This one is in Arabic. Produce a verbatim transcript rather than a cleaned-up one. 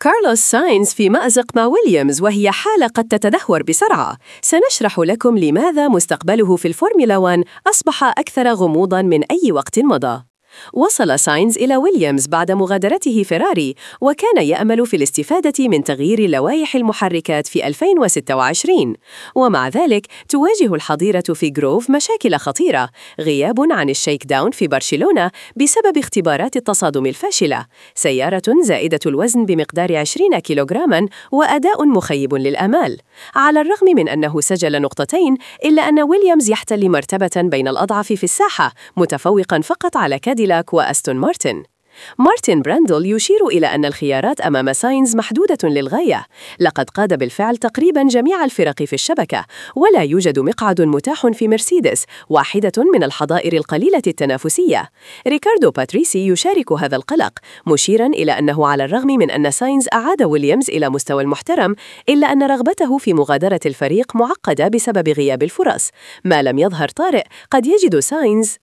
كارلوس ساينز في مأزق مع ويليامز، وهي حالة قد تتدهور بسرعة. سنشرح لكم لماذا مستقبله في الفورمولا واحد أصبح أكثر غموضاً من أي وقت مضى. وصل ساينز إلى ويليامز بعد مغادرته فيراري، وكان يأمل في الاستفادة من تغيير لوائح المحركات في ألفين وستة وعشرين، ومع ذلك تواجه الحظيرة في جروف مشاكل خطيرة: غياب عن الشيك داون في برشلونة بسبب اختبارات التصادم الفاشلة، سيارة زائدة الوزن بمقدار عشرين كيلوغراما، وأداء مخيب للآمال. على الرغم من أنه سجل نقطتين، إلا أن ويليامز يحتل مرتبة بين الأضعف في الساحة، متفوقاً فقط على كاديلاك وأستون مارتن. مارتن براندل يشير إلى أن الخيارات أمام ساينز محدودة للغاية. لقد قاد بالفعل تقريباً جميع الفرق في الشبكة، ولا يوجد مقعد متاح في مرسيدس، واحدة من الحظائر القليلة التنافسية. ريكاردو باتريسي يشارك هذا القلق، مشيراً إلى أنه على الرغم من أن ساينز أعاد ويليامز إلى مستوى المحترم، إلا أن رغبته في مغادرة الفريق معقدة بسبب غياب الفرص. ما لم يظهر طارئ، قد يجد ساينز